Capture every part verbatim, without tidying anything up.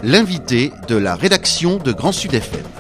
l'invité de la rédaction de Grand Sud F M.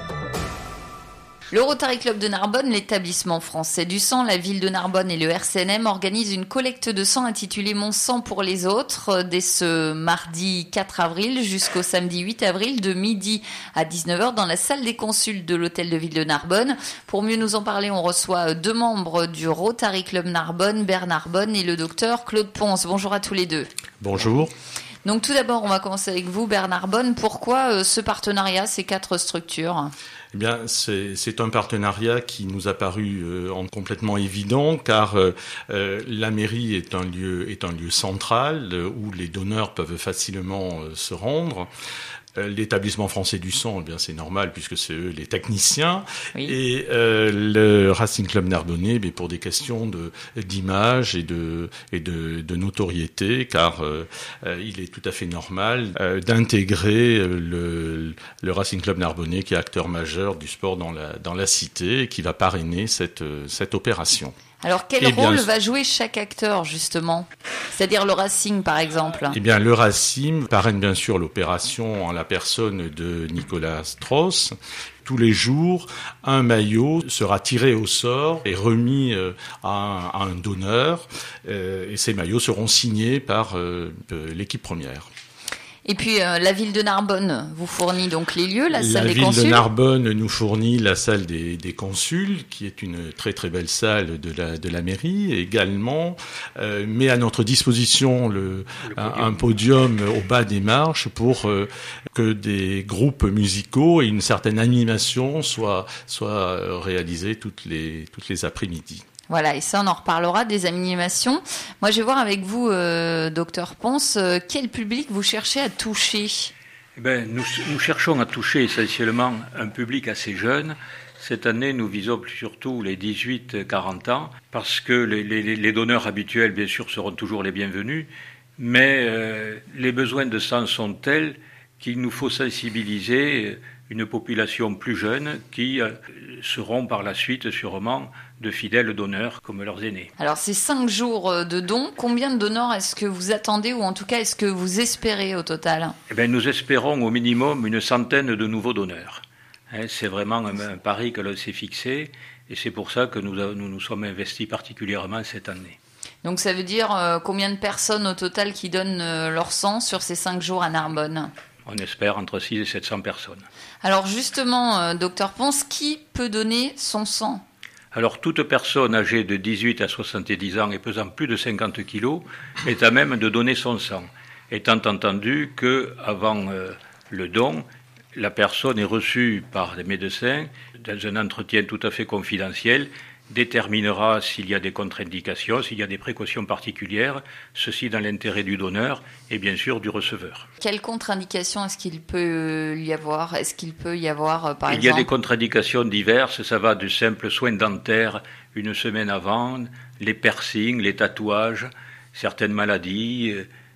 Le Rotary Club de Narbonne, l'établissement français du sang, la ville de Narbonne et le R C N M organisent une collecte de sang intitulée Mon sang pour les autres dès ce mardi quatre avril jusqu'au samedi huit avril de midi à dix-neuf heures dans la salle des consuls de l'hôtel de ville de Narbonne. Pour mieux nous en parler, on reçoit deux membres du Rotary Club Narbonne, Bernard Bonne et le docteur Claude Ponce. Bonjour à tous les deux. Bonjour. Donc tout d'abord, on va commencer avec vous, Bernard Bonne. Pourquoi euh, ce partenariat, ces quatre structures ? Eh bien, c'est, c'est un partenariat qui nous a paru euh, en complètement évident, car euh, euh, la mairie est un lieu est un lieu central euh, où les donneurs peuvent facilement euh, se rendre. L'établissement français du sang, eh bien c'est normal puisque c'est eux les techniciens. Oui. Et euh, le Racing Club Narbonnais, eh pour des questions de d'image et de et de, de notoriété, car euh, il est tout à fait normal euh, d'intégrer le le Racing Club Narbonnais, qui est acteur majeur du sport dans la dans la cité, et qui va parrainer cette cette opération. Alors, quel eh rôle bien, va jouer chaque acteur, justement ? C'est-à-dire le Racing, par exemple ? Eh bien, le Racing parraine bien sûr l'opération en la personne de Nicolas Strauss. Tous les jours, un maillot sera tiré au sort et remis euh, à, un, à un donneur. Euh, et ces maillots seront signés par euh, l'équipe première. Et puis, euh, la ville de Narbonne vous fournit donc les lieux, la salle la des consuls. La ville de Narbonne nous fournit la salle des, des consuls, qui est une très très belle salle de la, de la mairie également, euh, met à notre disposition le, le un, un podium au bas des marches pour euh, que des groupes musicaux et une certaine animation soient, soient réalisés toutes les, toutes les après-midi. Voilà, et ça, on en reparlera des animations. Moi, je vais voir avec vous, euh, docteur Ponce, euh, quel public vous cherchez à toucher ? Eh ben, nous, nous cherchons à toucher essentiellement un public assez jeune. Cette année, nous visons surtout les dix-huit à quarante ans, parce que les, les, les donneurs habituels, bien sûr, seront toujours les bienvenus, mais euh, les besoins de sang sont tels qu'il nous faut sensibiliser une population plus jeune qui euh, seront par la suite sûrement de fidèles donneurs comme leurs aînés. Alors ces cinq jours de dons, combien de donneurs est-ce que vous attendez ou en tout cas est-ce que vous espérez au total ? Eh bien, nous espérons au minimum une centaine de nouveaux donneurs. Hein, c'est vraiment un, un pari que l'on s'est fixé et c'est pour ça que nous nous, nous sommes investis particulièrement cette année. Donc ça veut dire euh, combien de personnes au total qui donnent euh, leur sang sur ces cinq jours à Narbonne ? On espère entre six et sept cents personnes. Alors justement, euh, docteur Ponce, qui peut donner son sang ? Alors toute personne âgée de dix-huit à soixante-dix ans et pesant plus de cinquante kilos est à même de donner son sang, étant entendu qu'avant euh, le don, la personne est reçue par les médecins dans un entretien tout à fait confidentiel, déterminera s'il y a des contre-indications, s'il y a des précautions particulières, ceci dans l'intérêt du donneur et bien sûr du receveur. Quelles contre-indications est-ce qu'il peut y avoir ? Est-ce qu'il peut y avoir, par il exemple... Il y a des contre-indications diverses, ça va du simple soin dentaire une semaine avant, les piercings, les tatouages, certaines maladies.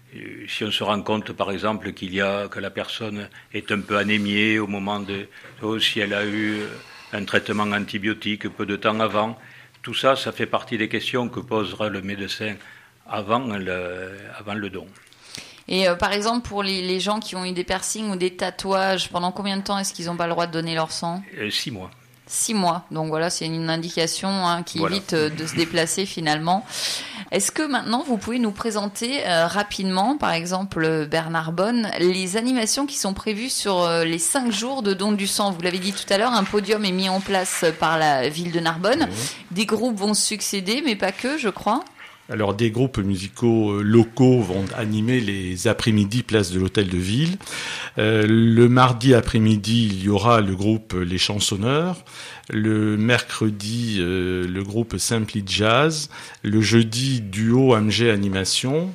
Si on se rend compte, par exemple, qu'il y a, que la personne est un peu anémiée au moment de... ou si elle a eu un traitement antibiotique peu de temps avant. Tout ça, ça fait partie des questions que posera le médecin avant le, avant le don. Et euh, par exemple, pour les, les gens qui ont eu des piercings ou des tatouages, pendant combien de temps est-ce qu'ils n'ont pas le droit de donner leur sang ? euh, Six mois. Six mois. Donc voilà, c'est une indication hein, qui voilà. évite euh, de se déplacer finalement. Est-ce que maintenant, vous pouvez nous présenter euh, rapidement, par exemple Bernard Bonne, les animations qui sont prévues sur euh, les cinq jours de don du sang ? Vous l'avez dit tout à l'heure, un podium est mis en place par la ville de Narbonne. Mmh. Des groupes vont se succéder, mais pas que, je crois. Alors, des groupes musicaux locaux vont animer les après-midi place de l'Hôtel de Ville. Euh, le mardi après-midi, il y aura le groupe Les Chansonneurs. Le mercredi, euh, le groupe Simply Jazz. Le jeudi, duo M G Animation.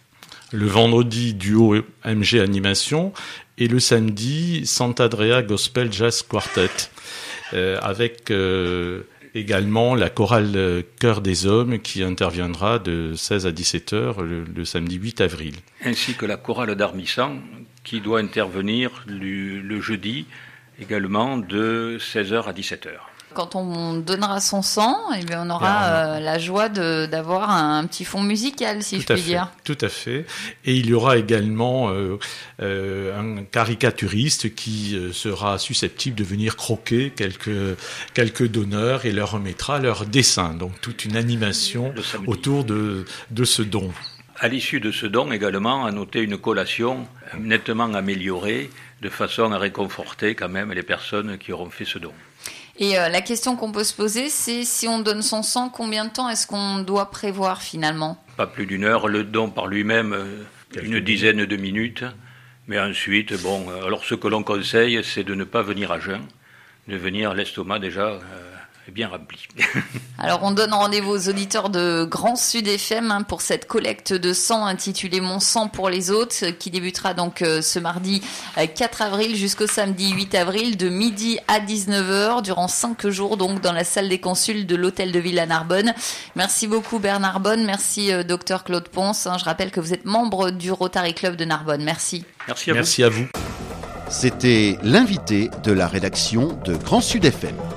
Le vendredi, duo M G Animation. Et le samedi, Sant'Andrea Gospel Jazz Quartet. Euh, avec... Euh, Également la chorale Chœur des Hommes qui interviendra de seize à dix-sept heures le, le samedi huit avril. Ainsi que la chorale d'Armissan qui doit intervenir le, le jeudi également de seize heures à dix-sept heures. Quand on donnera son sang, eh bien on aura euh, la joie de, d'avoir un, un petit fond musical, si tout je puis fait, dire. Tout à fait. Et il y aura également euh, euh, un caricaturiste qui euh, sera susceptible de venir croquer quelques, quelques donneurs et leur remettra leur dessin. Donc toute une animation autour de, de ce don. À l'issue de ce don également, à noter une collation nettement améliorée de façon à réconforter quand même les personnes qui auront fait ce don. Et euh, la question qu'on peut se poser, c'est si on donne son sang, combien de temps est-ce qu'on doit prévoir finalement ? Pas plus d'une heure, le don par lui-même, euh, une dizaine de minutes. Mais ensuite, bon, alors ce que l'on conseille, c'est de ne pas venir à jeun, de venir l'estomac déjà euh, bien rempli. Alors on donne rendez-vous aux auditeurs de Grand Sud F M hein, pour cette collecte de sang intitulée Mon sang pour les autres, qui débutera donc euh, ce mardi euh, quatre avril jusqu'au samedi huit avril de midi à dix-neuf heures durant cinq jours donc dans la salle des consuls de l'Hôtel de Ville à Narbonne. Merci beaucoup Bernard Bonne, merci euh, docteur Claude Ponce. Hein, je rappelle que vous êtes membre du Rotary Club de Narbonne. Merci. Merci à vous. Merci à vous. C'était l'invité de la rédaction de Grand Sud F M.